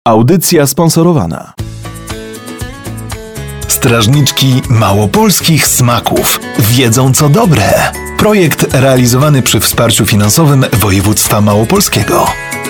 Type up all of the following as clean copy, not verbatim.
Audycja sponsorowana. Strażniczki małopolskich smaków wiedzą co dobre. Projekt realizowany przy wsparciu finansowym województwa małopolskiego.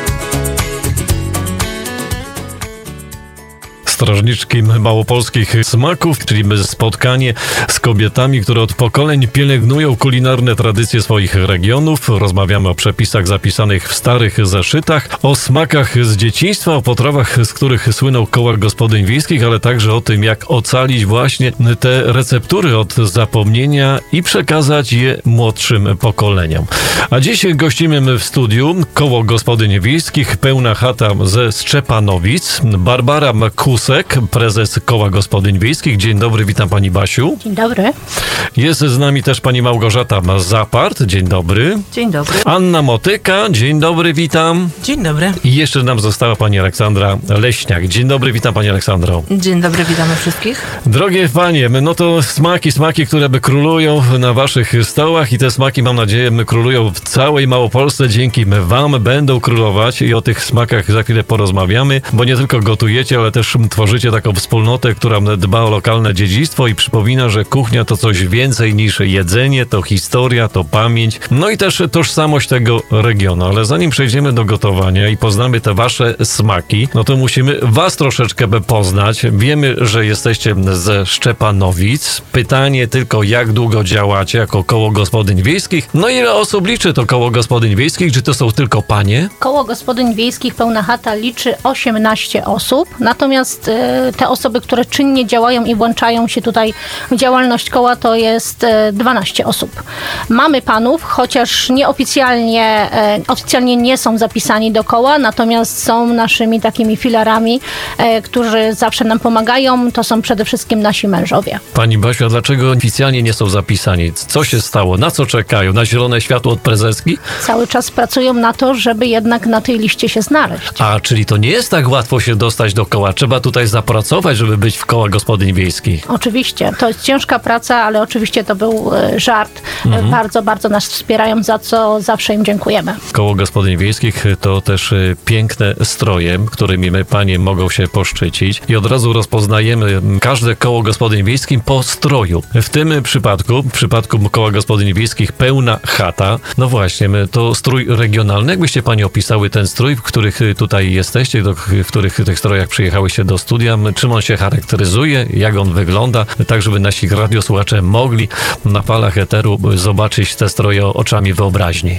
Strażniczki małopolskich smaków, czyli spotkanie z kobietami, które od pokoleń pielęgnują kulinarne tradycje swoich regionów. Rozmawiamy o przepisach zapisanych w starych zeszytach, o smakach z dzieciństwa, o potrawach, z których słyną koła gospodyń wiejskich, ale także o tym, jak ocalić właśnie te receptury od zapomnienia i przekazać je młodszym pokoleniom. A dziś gościmy w studiu koło gospodyń wiejskich Pełna Chata ze Szczepanowic, Barbara Kusek, prezes Koła Gospodyń Wiejskich. Dzień dobry, witam pani Basiu. Dzień dobry. Jest z nami też pani Małgorzata Zapart. Dzień dobry. Dzień dobry. Anna Motyka. Dzień dobry, witam. Dzień dobry. I jeszcze nam została pani Aleksandra Leśniak. Dzień dobry, witam pani Aleksandro. Dzień dobry, witamy wszystkich. Drogie panie, no to smaki, które by królują na waszych stołach i te smaki, mam nadzieję, królują w całej Małopolsce. Dzięki wam będą królować i o tych smakach za chwilę porozmawiamy, bo nie tylko gotujecie, ale też tworzycie taką wspólnotę, która dba o lokalne dziedzictwo i przypomina, że kuchnia to coś więcej niż jedzenie, to historia, to pamięć, no i też tożsamość tego regionu. Ale zanim przejdziemy do gotowania i poznamy te wasze smaki, no to musimy was troszeczkę poznać. Wiemy, że jesteście ze Szczepanowic. Pytanie tylko, jak długo działacie jako koło gospodyń wiejskich? No ile osób liczy to koło gospodyń wiejskich? Czy to są tylko panie? Koło Gospodyń Wiejskich Pełna Chata liczy 18 osób, natomiast te osoby, które czynnie działają i włączają się tutaj w działalność koła, to jest 12 osób. Mamy panów, chociaż nieoficjalnie, oficjalnie nie są zapisani do koła, natomiast są naszymi takimi filarami, którzy zawsze nam pomagają. To są przede wszystkim nasi mężowie. Pani Basiu, a dlaczego oficjalnie nie są zapisani? Co się stało? Na co czekają? Na zielone światło od prezeski? Cały czas pracują na to, żeby jednak na tej liście się znaleźć. A, czyli to nie jest tak łatwo się dostać do koła. Trzeba tutaj zapracować, żeby być w kołach gospodyń wiejskich. Oczywiście. To jest ciężka praca, ale oczywiście to był żart. Bardzo, bardzo nas wspierają, za co zawsze im dziękujemy. Koło gospodyń wiejskich to też piękne stroje, którymi my panie mogą się poszczycić i od razu rozpoznajemy każde koło gospodyń wiejskich po stroju. W tym przypadku, w przypadku koła gospodyń wiejskich Pełna Chata, no właśnie, to strój regionalny. Jakbyście panie opisały ten strój, w których tutaj jesteście, w których tych strojach przyjechałyście do studia, czym on się charakteryzuje, jak on wygląda, tak żeby nasi radiosłuchacze mogli na falach eteru zobaczyć te stroje oczami wyobraźni.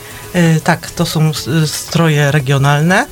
Tak, to są stroje regionalne,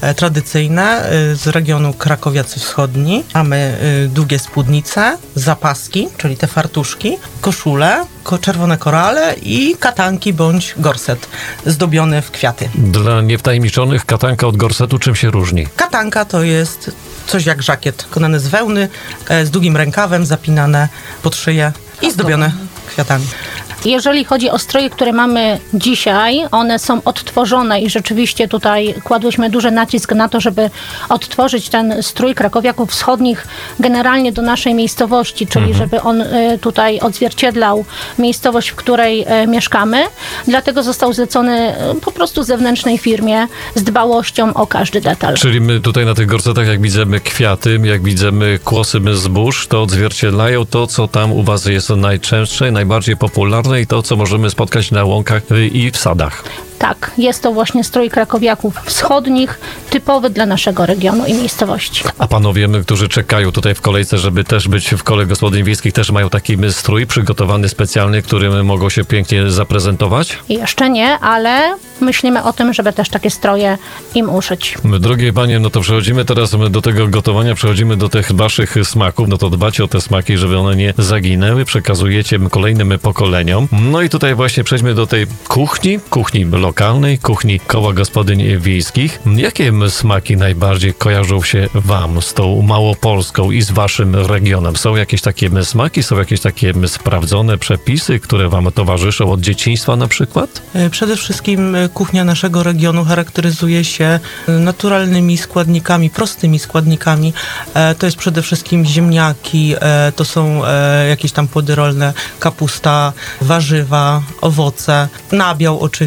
tradycyjne z regionu Krakowiacy Wschodni. Mamy długie spódnice, zapaski, czyli te fartuszki, koszule, czerwone korale i katanki bądź gorset zdobiony w kwiaty. Dla niewtajemniczonych, katanka od gorsetu czym się różni? Katanka to jest coś jak żakiet, wykonany z wełny, z długim rękawem, zapinane pod szyję i zdobione kwiatami. Jeżeli chodzi o stroje, które mamy dzisiaj, one są odtworzone i rzeczywiście tutaj kładłyśmy duży nacisk na to, żeby odtworzyć ten strój Krakowiaków Wschodnich generalnie do naszej miejscowości, czyli żeby on tutaj odzwierciedlał miejscowość, w której mieszkamy. Dlatego został zlecony po prostu zewnętrznej firmie z dbałością o każdy detal. Czyli my tutaj na tych gorsetach, jak widzimy kwiaty, jak widzimy kłosy zbóż, to odzwierciedlają to, co tam u was jest najczęstsze, najbardziej popularne i to, co możemy spotkać na łąkach i w sadach. Tak, jest to właśnie strój Krakowiaków Wschodnich, typowy dla naszego regionu i miejscowości. A panowie, którzy czekają tutaj w kolejce, żeby też być w kole gospodyń wiejskich, też mają taki strój przygotowany specjalny, którym mogą się pięknie zaprezentować? Jeszcze nie, ale myślimy o tym, żeby też takie stroje im uszyć. Drogie panie, no to przechodzimy teraz do tego gotowania, przechodzimy do tych waszych smaków, no to dbacie o te smaki, żeby one nie zaginęły, przekazujecie kolejnym pokoleniom. No i tutaj właśnie przejdźmy do tej kuchni lokalnej, kuchni koła gospodyń wiejskich. Jakie smaki najbardziej kojarzą się wam z tą Małopolską i z waszym regionem? Są jakieś takie smaki, są jakieś takie sprawdzone przepisy, które wam towarzyszą od dzieciństwa na przykład? Przede wszystkim kuchnia naszego regionu charakteryzuje się naturalnymi składnikami, prostymi składnikami. To jest przede wszystkim ziemniaki, to są jakieś tam płody rolne, kapusta, warzywa, owoce, nabiał oczywiście.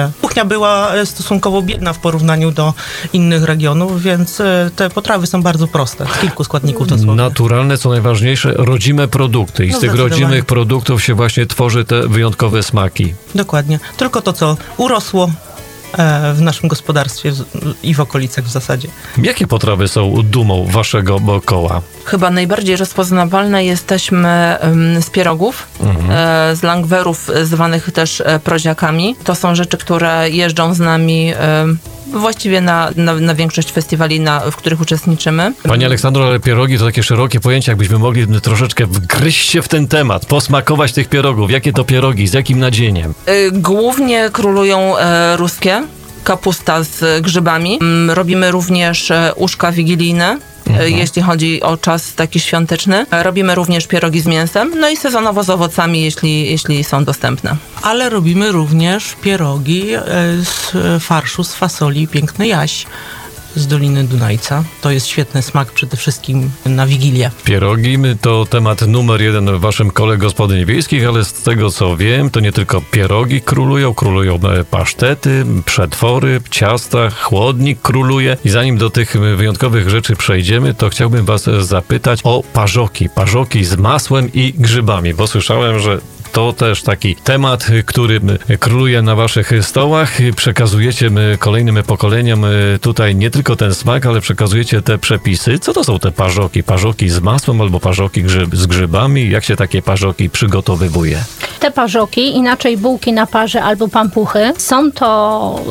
proste. Kuchnia była stosunkowo biedna w porównaniu do innych regionów, więc te potrawy są bardzo proste, z kilku składników dosłownie. Naturalne, co najważniejsze, rodzime produkty. I z tych rodzimych produktów się właśnie tworzy te wyjątkowe smaki. Dokładnie. Tylko to, co urosło w naszym gospodarstwie i w okolicach w zasadzie. Jakie potrawy są dumą waszego koła? Chyba najbardziej rozpoznawalne jesteśmy z pierogów, z langwerów, zwanych też proziakami. To są rzeczy, które jeżdżą z nami właściwie na większość festiwali, w których uczestniczymy. Pani Aleksandro, ale pierogi to takie szerokie pojęcie, jakbyśmy mogli troszeczkę wgryźć się w ten temat, posmakować tych pierogów. Jakie to pierogi, z jakim nadzieniem? Głównie królują ruskie, kapusta z grzybami. Robimy również uszka wigilijne, jeśli chodzi o czas taki świąteczny. Robimy również pierogi z mięsem, no i sezonowo z owocami, jeśli są dostępne. Ale robimy również pierogi z farszu, z fasoli Piękny Jaś z Doliny Dunajca. To jest świetny smak przede wszystkim na Wigilię. Pierogi to temat numer 1 w waszym kole gospodyń wiejskich, ale z tego co wiem, to nie tylko pierogi królują pasztety, przetwory, ciasta, chłodnik króluje. I zanim do tych wyjątkowych rzeczy przejdziemy, to chciałbym was zapytać o parzoki z masłem i grzybami, bo słyszałem, że to też taki temat, który króluje na waszych stołach. Przekazujecie kolejnym pokoleniom tutaj nie tylko ten smak, ale przekazujecie te przepisy. Co to są te parzoki? Parzoki z masłem albo parzoki z grzybami? Jak się takie parzoki przygotowywuje? Te parzoki, inaczej bułki na parze albo pampuchy, są to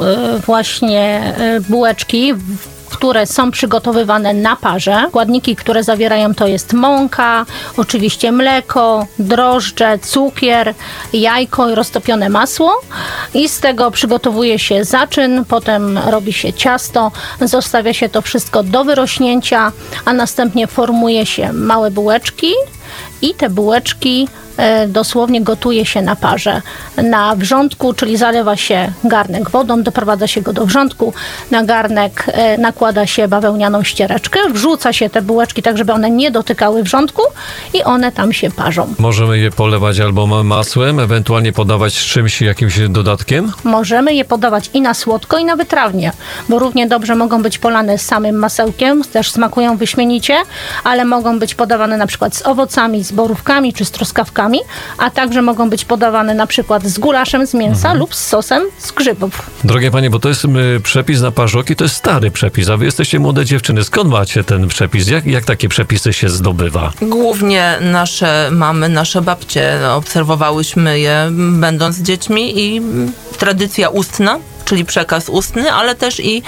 właśnie bułeczki, które są przygotowywane na parze. Składniki, które zawierają, to jest mąka, oczywiście mleko, drożdże, cukier, jajko i roztopione masło. I z tego przygotowuje się zaczyn, potem robi się ciasto, zostawia się to wszystko do wyrośnięcia, a następnie formuje się małe bułeczki i te bułeczki dosłownie gotuje się na parze. Na wrzątku, czyli zalewa się garnek wodą, doprowadza się go do wrzątku. Na garnek nakłada się bawełnianą ściereczkę, wrzuca się te bułeczki tak, żeby one nie dotykały wrzątku i one tam się parzą. Możemy je polewać albo masłem, ewentualnie podawać z czymś, jakimś dodatkiem? Możemy je podawać i na słodko, i na wytrawnie, bo równie dobrze mogą być polane z samym masełkiem, też smakują wyśmienicie, ale mogą być podawane na przykład z owocami, z borówkami czy z truskawkami, a także mogą być podawane na przykład z gulaszem z mięsa lub z sosem z grzybów. Drogie panie, bo to jest przepis na parzoki, to jest stary przepis, a wy jesteście młode dziewczyny. Skąd macie ten przepis? Jak takie przepisy się zdobywa? Głównie nasze mamy, nasze babcie obserwowałyśmy je będąc dziećmi i tradycja ustna, czyli przekaz ustny, ale też i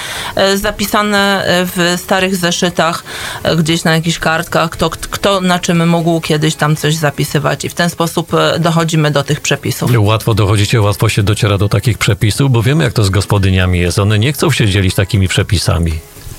zapisane w starych zeszytach, gdzieś na jakichś kartkach, kto na czym mógł kiedyś tam coś zapisywać i w ten sposób dochodzimy do tych przepisów. Łatwo dochodzicie, łatwo się dociera do takich przepisów, bo wiemy, jak to z gospodyniami jest. One nie chcą się dzielić takimi przepisami.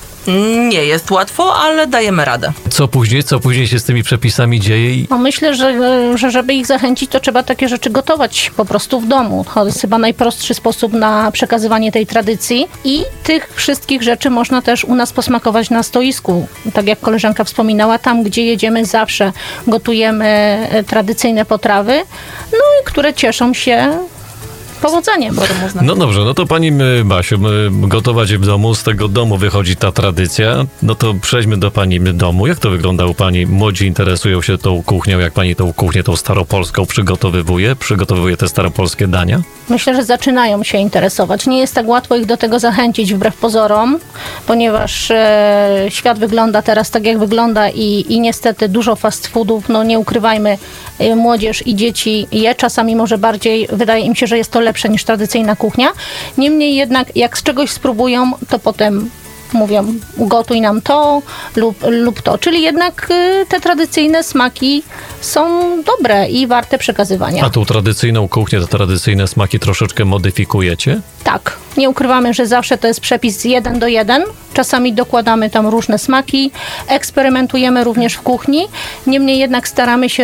Nie jest łatwo, ale dajemy radę. Co później się z tymi przepisami dzieje? No myślę, że żeby ich zachęcić, to trzeba takie rzeczy gotować po prostu w domu. To jest chyba najprostszy sposób na przekazywanie tej tradycji i tych wszystkich rzeczy można też u nas posmakować na stoisku. Tak jak koleżanka wspominała, tam gdzie jedziemy zawsze gotujemy tradycyjne potrawy, no i które cieszą się powodzeniem. No dobrze, no to pani Basiu, gotować w domu, z tego domu wychodzi ta tradycja, no to przejdźmy do pani domu. Jak to wygląda u pani? Młodzi interesują się tą kuchnią, jak pani tą kuchnię, tą staropolską przygotowuje te staropolskie dania? Myślę, że zaczynają się interesować. Nie jest tak łatwo ich do tego zachęcić wbrew pozorom, ponieważ świat wygląda teraz tak, jak wygląda i niestety dużo fast foodów, no nie ukrywajmy, młodzież i dzieci je czasami może bardziej, wydaje im się, że jest to lepsze niż tradycyjna kuchnia. Niemniej jednak, jak z czegoś spróbują, to potem mówią, ugotuj nam to lub to. Czyli jednak te tradycyjne smaki są dobre i warte przekazywania. A tą tradycyjną kuchnię, te tradycyjne smaki troszeczkę modyfikujecie? Tak. Nie ukrywamy, że zawsze to jest przepis 1:1. Czasami dokładamy tam różne smaki, eksperymentujemy również w kuchni. Niemniej jednak staramy się,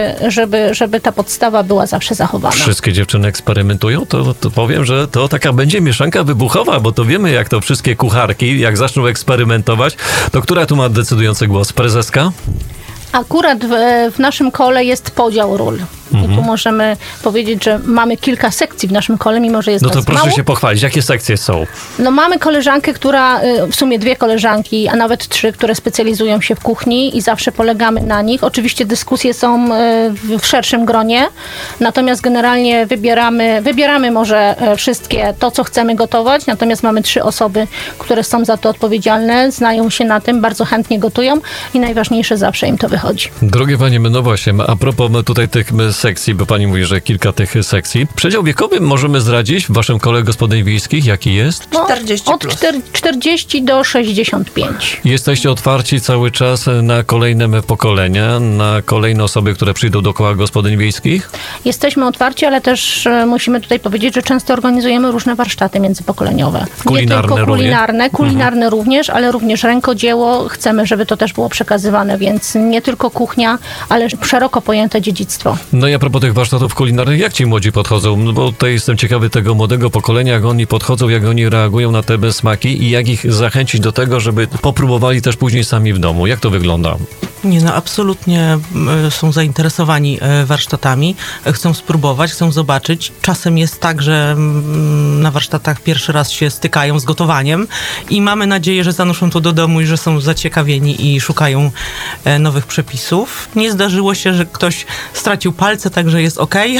żeby ta podstawa była zawsze zachowana. Wszystkie dziewczyny eksperymentują? To powiem, że to taka będzie mieszanka wybuchowa, bo to wiemy, jak to wszystkie kucharki, jak zaczną eksperymentować, to która tu ma decydujący głos? Prezeska? Akurat w naszym kole jest podział ról. I tu możemy powiedzieć, że mamy kilka sekcji w naszym kole, mimo że jest No to nas proszę mało. się pochwalić, jakie sekcje są? No mamy koleżankę, która, w sumie 2 koleżanki, a nawet 3, które specjalizują się w kuchni i zawsze polegamy na nich. Oczywiście dyskusje są w szerszym gronie, natomiast generalnie wybieramy może wszystkie to, co chcemy gotować, natomiast mamy 3 osoby, które są za to odpowiedzialne, znają się na tym, bardzo chętnie gotują i najważniejsze, zawsze im to wychodzi. Drogie panie, no właśnie, a propos tutaj tych sekcji, bo pani mówi, że kilka tych sekcji. Przedział wiekowy możemy zdradzić w waszym kole gospodyń wiejskich, jaki jest? 40 Od plus. 40 do 65. Jesteście otwarci cały czas na kolejne pokolenia, na kolejne osoby, które przyjdą do koła gospodyń wiejskich? Jesteśmy otwarci, ale też musimy tutaj powiedzieć, że często organizujemy różne warsztaty międzypokoleniowe. Kulinarne Nie tylko kulinarne, również? również, ale również rękodzieło. Chcemy, żeby to też było przekazywane, więc nie tylko kuchnia, ale szeroko pojęte dziedzictwo. No i a propos tych warsztatów kulinarnych, jak ci młodzi podchodzą? No bo tutaj jestem ciekawy tego młodego pokolenia, jak oni podchodzą, jak oni reagują na te smaki i jak ich zachęcić do tego, żeby popróbowali też później sami w domu. Jak to wygląda? Nie, no absolutnie są zainteresowani warsztatami, chcą spróbować, chcą zobaczyć. Czasem jest tak, że na warsztatach pierwszy raz się stykają z gotowaniem i mamy nadzieję, że zanoszą to do domu i że są zaciekawieni i szukają nowych przepisów. Nie zdarzyło się, że ktoś stracił palce, także jest okej.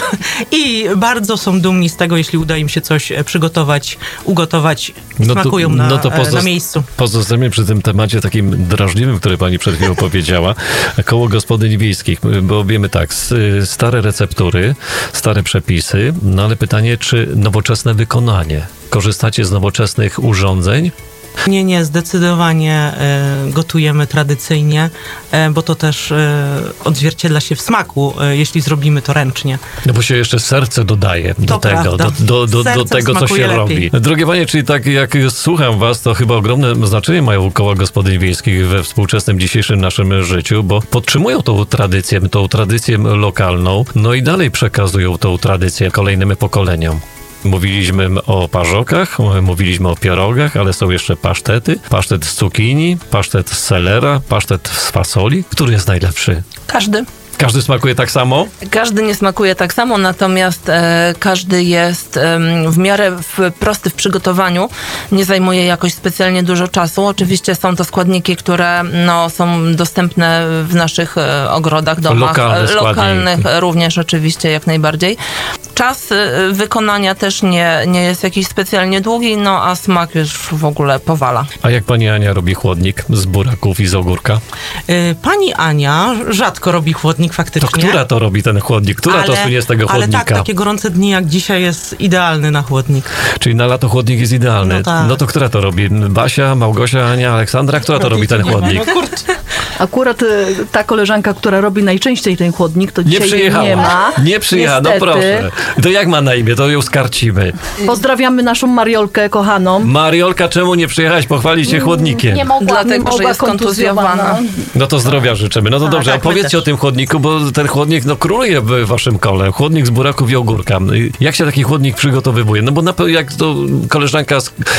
I bardzo są dumni z tego, jeśli uda im się coś przygotować, ugotować, smakują na miejscu. Pozostajemy przy tym temacie takim drażliwym, który pani przed chwilą powiedziała. Koło gospodyń wiejskich, bo wiemy tak, stare receptury, stare przepisy, no ale pytanie, czy nowoczesne wykonanie? Korzystacie z nowoczesnych urządzeń? Nie, zdecydowanie gotujemy tradycyjnie, bo to też odzwierciedla się w smaku, jeśli zrobimy to ręcznie. No bo się jeszcze serce dodaje do To tego, prawda. do Sercem tego, co się smakuje robi. lepiej. Drogie panie, czyli tak jak słucham was, to chyba ogromne znaczenie mają koła gospodyń wiejskich we współczesnym dzisiejszym naszym życiu, bo podtrzymują tą tradycję lokalną, no i dalej przekazują tą tradycję kolejnym pokoleniom. Mówiliśmy o parzokach, mówiliśmy o pierogach, ale są jeszcze pasztety. Pasztet z cukinii, pasztet z selera, pasztet z fasoli. Który jest najlepszy? Każdy. Każdy smakuje tak samo? Każdy nie smakuje tak samo, natomiast każdy jest w miarę prosty w przygotowaniu, nie zajmuje jakoś specjalnie dużo czasu. Oczywiście są to składniki, które są dostępne w naszych ogrodach, domach. Lokalnych również oczywiście, jak najbardziej. Czas wykonania też nie jest jakiś specjalnie długi, a smak już w ogóle powala. A jak pani Ania robi chłodnik z buraków i z ogórka? Pani Ania rzadko robi chłodnik faktycznie. To która to robi ten chłodnik? Która to słynie z tego chłodnika? Ale tak, takie gorące dni jak dzisiaj jest idealny na chłodnik. Czyli na lato chłodnik jest idealny. No tak. No to która to robi? Basia, Małgosia, Ania, Aleksandra? Która to robi ten chłodnik? No kurczę. Akurat ta koleżanka, która robi najczęściej ten chłodnik, to Nie dzisiaj jej przyjechała. nie ma. Nie przyjechała, no Niestety. proszę. To jak ma na imię? To ją skarcimy. Pozdrawiamy naszą Mariolkę kochaną. Mariolka, czemu nie przyjechałaś pochwalić się chłodnikiem? Nie mogła. Dlatego, że jest kontuzjowana. No to zdrowia życzymy. No to dobrze, tak, a powiedzcie my też. o tym chłodniku, bo ten chłodnik króluje w waszym kole. Chłodnik z buraków i ogórka. Jak się taki chłodnik przygotowywuje? No bo jak to koleżanka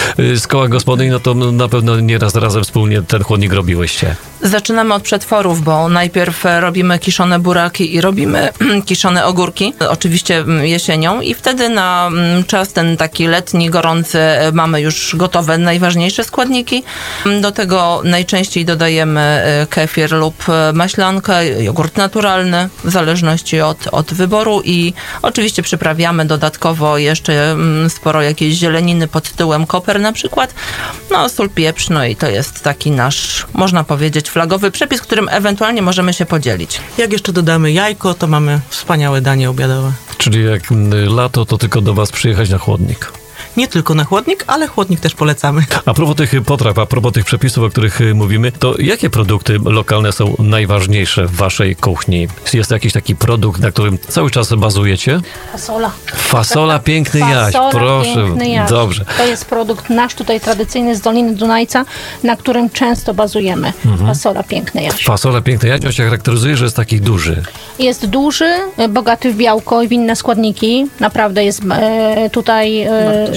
z koła gospodyń, no to na pewno nieraz razem wspólnie ten chłodnik robiłyście. Zaczynamy od przetworów, bo najpierw robimy kiszone buraki i robimy kiszone ogórki, oczywiście jesienią i wtedy na czas ten taki letni, gorący mamy już gotowe najważniejsze składniki. Do tego najczęściej dodajemy kefir lub maślankę, jogurt naturalny, w zależności od wyboru i oczywiście przyprawiamy dodatkowo jeszcze sporo jakiejś zieleniny pod tytułem koper na przykład, sól, pieprz, i to jest taki nasz, można powiedzieć, flagowy przepis, którym ewentualnie możemy się podzielić. Jak jeszcze dodamy jajko, to mamy wspaniałe danie obiadowe. Czyli jak lato, to tylko do was przyjechać na chłodnik. Nie tylko na chłodnik, ale chłodnik też polecamy. A propos tych potraw, a propos tych przepisów, o których mówimy, to jakie produkty lokalne są najważniejsze w waszej kuchni? Jest jakiś taki produkt, na którym cały czas bazujecie? Fasola. Fasola piękny jaś, proszę. Piękny jaś. Dobrze. To jest produkt nasz tutaj tradycyjny z Doliny Dunajca, na którym często bazujemy. Fasola piękny jaś. Fasola piękny jaś, on się charakteryzuje, że jest taki duży. Jest duży, bogaty w białko i w inne składniki. Naprawdę jest tutaj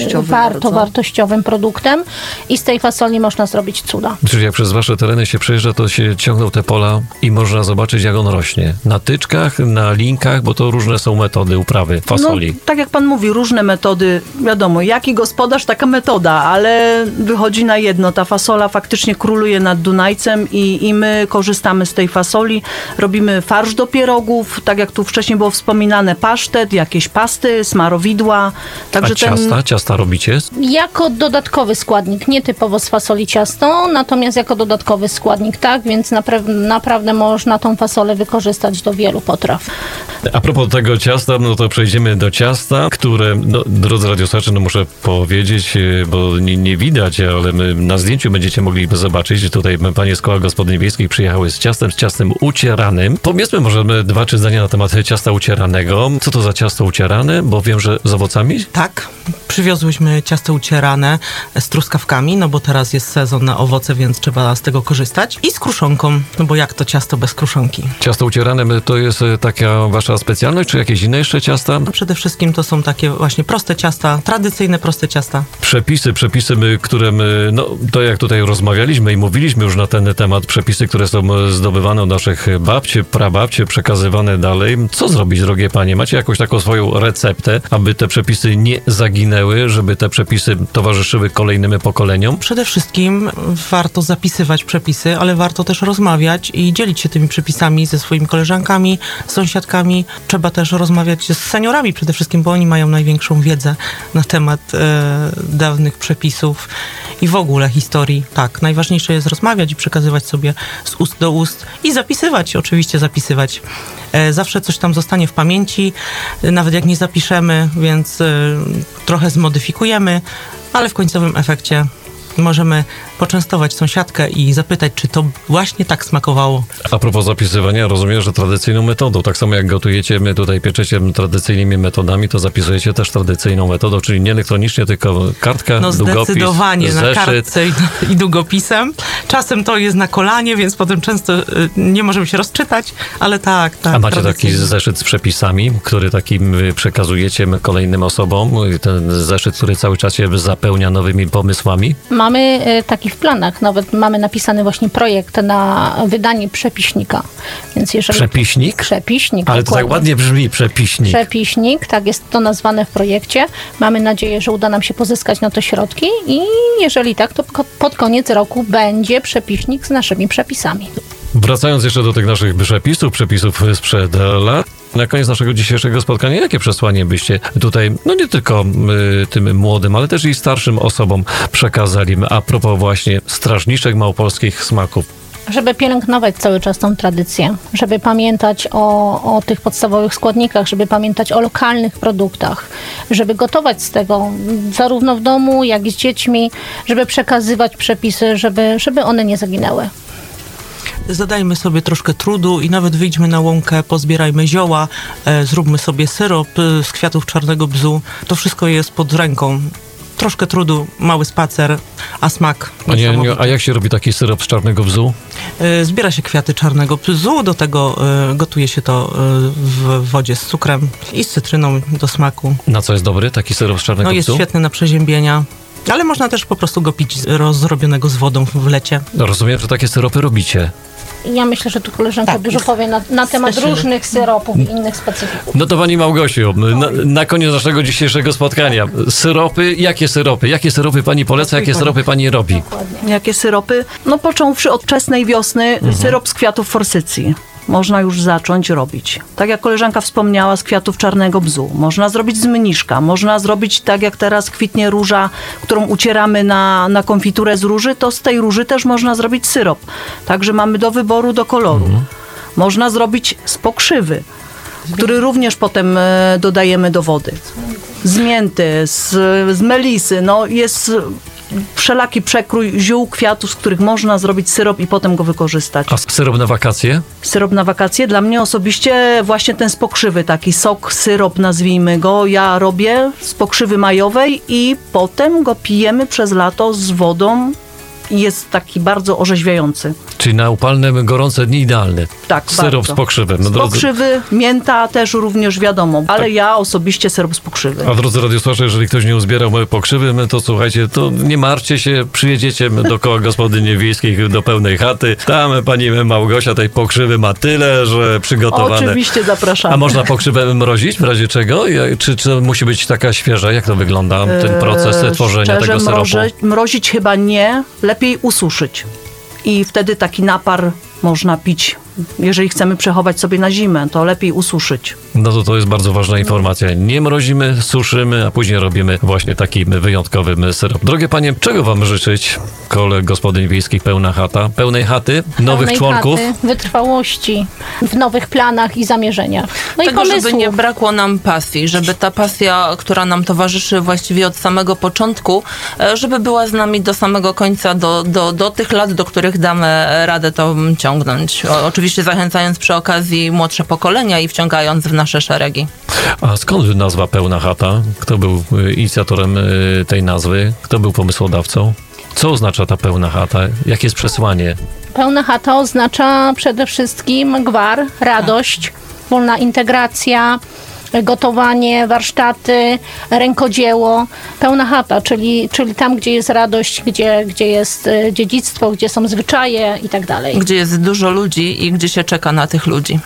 wartościowym produktem i z tej fasoli można zrobić cuda. Czyli jak przez wasze tereny się przejeżdża, to się ciągną te pola i można zobaczyć, jak on rośnie. Na tyczkach, na linkach, bo to różne są metody uprawy fasoli. No, tak jak pan mówi, różne metody, wiadomo, jaki gospodarz, taka metoda, ale wychodzi na jedno. Ta fasola faktycznie króluje nad Dunajcem i my korzystamy z tej fasoli. Robimy farsz do pierogów, tak jak tu wcześniej było wspominane, pasztet, jakieś pasty, smarowidła. Także Ciasta robicie? Jako dodatkowy składnik, nie typowo z fasoli ciasto, natomiast jako dodatkowy składnik, tak, więc naprawdę można tą fasolę wykorzystać do wielu potraw. A propos tego ciasta, no to przejdziemy do ciasta, które, no, drodzy radiosłuchacze, no muszę powiedzieć, bo nie widać, ale na zdjęciu będziecie mogli zobaczyć, tutaj panie z Koła Gospodyń Wiejskich przyjechały z ciastem ucieranym. Powiedzmy może 2-3 zdania na temat ciasta ucieranego. Co to za ciasto ucierane? Bo wiem, że z owocami? Tak, przywiozłyśmy ciasto ucierane z truskawkami, no bo teraz jest sezon na owoce, więc trzeba z tego korzystać. I z kruszonką, no bo jak to ciasto bez kruszonki? Ciasto ucierane to jest taka wasza specjalność, czy jakieś inne jeszcze ciasta? No przede wszystkim to są takie właśnie proste ciasta, tradycyjne proste ciasta. Przepisy, które no to jak tutaj rozmawialiśmy i mówiliśmy już na ten temat, przepisy, które są zdobywane od naszych babci, prababci, przekazywane dalej. Co zrobić, drogie panie? Macie jakąś taką swoją receptę, aby te przepisy nie zaginęły, żeby te przepisy towarzyszyły kolejnym pokoleniom? Przede wszystkim warto zapisywać przepisy, ale warto też rozmawiać i dzielić się tymi przepisami ze swoimi koleżankami, sąsiadkami. Trzeba też rozmawiać z seniorami przede wszystkim, bo oni mają największą wiedzę na temat dawnych przepisów i w ogóle historii. Tak, najważniejsze jest rozmawiać i przekazywać sobie z ust do ust i zapisywać, oczywiście zapisywać. Zawsze coś tam zostanie w pamięci, nawet jak nie zapiszemy, więc trochę zmodyfikujemy, ale w końcowym efekcie możemy poczęstować sąsiadkę i zapytać, czy to właśnie tak smakowało. A propos zapisywania, rozumiem, że tradycyjną metodą, tak samo jak gotujecie, my tutaj pieczecie tradycyjnymi metodami, to zapisujecie też tradycyjną metodą, czyli nie elektronicznie, tylko kartka, długopis, zdecydowanie zeszyt. Na kartce i długopisem. Czasem to jest na kolanie, więc potem często nie możemy się rozczytać, ale tak. A macie taki zeszyt z przepisami, który takim przekazujecie kolejnym osobom? Ten zeszyt, który cały czas się zapełnia nowymi pomysłami? Mamy taki w planach, nawet mamy napisany właśnie projekt na wydanie przepiśnika. Więc jeżeli... Przepiśnik? Przepiśnik. Ale to tak ładnie brzmi, przepiśnik. Przepiśnik, tak jest to nazwane w projekcie. Mamy nadzieję, że uda nam się pozyskać na to środki i jeżeli tak, to pod koniec roku będzie przepiśnik z naszymi przepisami. Wracając jeszcze do tych naszych przepisów sprzed lat, na koniec naszego dzisiejszego spotkania, jakie przesłanie byście tutaj, no nie tylko tym młodym, ale też i starszym osobom przekazali a propos właśnie strażniczek małopolskich smaków? Żeby pielęgnować cały czas tą tradycję, żeby pamiętać o tych podstawowych składnikach, żeby pamiętać o lokalnych produktach, żeby gotować z tego zarówno w domu, jak i z dziećmi, żeby przekazywać przepisy, żeby one nie zaginęły. Zadajmy sobie troszkę trudu i nawet wyjdźmy na łąkę, pozbierajmy zioła, zróbmy sobie syrop z kwiatów czarnego bzu. To wszystko jest pod ręką. Troszkę trudu, mały spacer, a smak. A jak się robi taki syrop z czarnego bzu? Zbiera się kwiaty czarnego bzu, do tego gotuje się to w wodzie z cukrem i z cytryną do smaku. Na co jest dobry taki syrop z czarnego bzu? Jest świetny na przeziębienia. Ale można też po prostu go pić zrobionego z wodą w lecie. Rozumiem, że takie syropy robicie. Ja myślę, że tu koleżanka dużo powie na temat różnych syropów i innych specyfików. No to pani Małgosiu, na koniec naszego dzisiejszego spotkania. Syropy, jakie syropy? Jakie syropy pani poleca, jakie syropy pani robi? Dokładnie. Jakie syropy? No począwszy od wczesnej wiosny, syrop z kwiatów forsycji. Można już zacząć robić. Tak jak koleżanka wspomniała, z kwiatów czarnego bzu. Można zrobić z mniszka. Można zrobić tak jak teraz kwitnie róża, którą ucieramy na konfiturę z róży, to z tej róży też można zrobić syrop. Także mamy do wyboru, do koloru. Można zrobić z pokrzywy, który również potem dodajemy do wody. Z mięty, z melisy. No jest wszelaki przekrój ziół, kwiatów, z których można zrobić syrop i potem go wykorzystać. A syrop na wakacje? Syrop na wakacje? Dla mnie osobiście właśnie ten z pokrzywy, taki sok, syrop nazwijmy go, ja robię z pokrzywy majowej i potem go pijemy przez lato z wodą i jest taki bardzo orzeźwiający. Czyli na upalne, gorące dni idealny. Tak, Syrop bardzo. z pokrzywem. Z pokrzywy, mięta też również wiadomo, ale ja osobiście syrop z pokrzywy. A drodzy radiosłuchacze, jeżeli ktoś nie uzbierał pokrzywy, to słuchajcie, to nie martwcie się, przyjedziecie do koła gospodyń wiejskich do pełnej chaty. Tam pani Małgosia tej pokrzywy ma tyle, że przygotowane. Oczywiście zapraszamy. A można pokrzywę mrozić w razie czego? Czy musi być taka świeża? Jak to wygląda, ten proces tworzenia tego syropu? Mrozić chyba nie, lepiej ususzyć. I wtedy taki napar można pić. Jeżeli chcemy przechować sobie na zimę, to lepiej ususzyć. No to jest bardzo ważna informacja. Nie mrozimy, suszymy, a później robimy właśnie taki wyjątkowy syrop. Drogie panie, czego wam życzyć? Kole gospodyń wiejskich Pełna Chata, pełnej chaty, nowych Pełnej członków. chaty, wytrwałości w nowych planach i zamierzeniach. No Tego, i pomysłów. żeby nie brakło nam pasji, żeby ta pasja, która nam towarzyszy właściwie od samego początku, żeby była z nami do samego końca, do tych lat, do których damy radę to ciągnąć. Oczywiście zachęcając przy okazji młodsze pokolenia i wciągając w nasze szeregi. A skąd nazwa Pełna Chata? Kto był inicjatorem tej nazwy? Kto był pomysłodawcą? Co oznacza ta pełna chata? Jakie jest przesłanie? Pełna chata oznacza przede wszystkim gwar, radość, wolna integracja, gotowanie, warsztaty, rękodzieło. Pełna chata, czyli tam, gdzie jest radość, gdzie jest dziedzictwo, gdzie są zwyczaje i tak dalej. Gdzie jest dużo ludzi i gdzie się czeka na tych ludzi.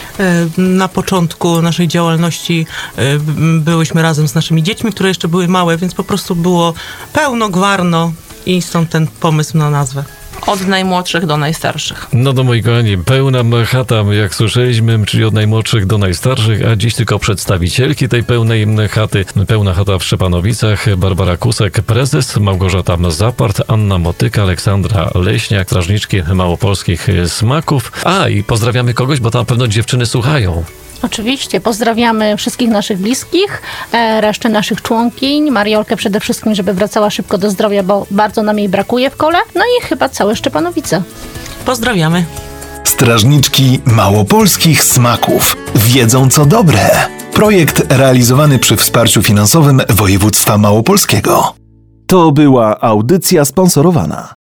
Na początku naszej działalności byłyśmy razem z naszymi dziećmi, które jeszcze były małe, więc po prostu było pełno, gwarno i stąd ten pomysł na nazwę. Od najmłodszych do najstarszych. No to moi kochani, pełna chata, jak słyszeliśmy, czyli od najmłodszych do najstarszych, a dziś tylko przedstawicielki tej pełnej chaty. Pełna chata w Szczepanowicach, Barbara Kusek, prezes, Małgorzata Zapart, Anna Motyka, Aleksandra Leśniak, strażniczki małopolskich smaków. A i pozdrawiamy kogoś, bo tam na pewno dziewczyny słuchają. Oczywiście, pozdrawiamy wszystkich naszych bliskich, resztę naszych członkiń, Mariolkę przede wszystkim, żeby wracała szybko do zdrowia, bo bardzo nam jej brakuje w kole, no i chyba całe Szczepanowice. Pozdrawiamy. Strażniczki małopolskich smaków wiedzą co dobre. Projekt realizowany przy wsparciu finansowym województwa małopolskiego. To była audycja sponsorowana.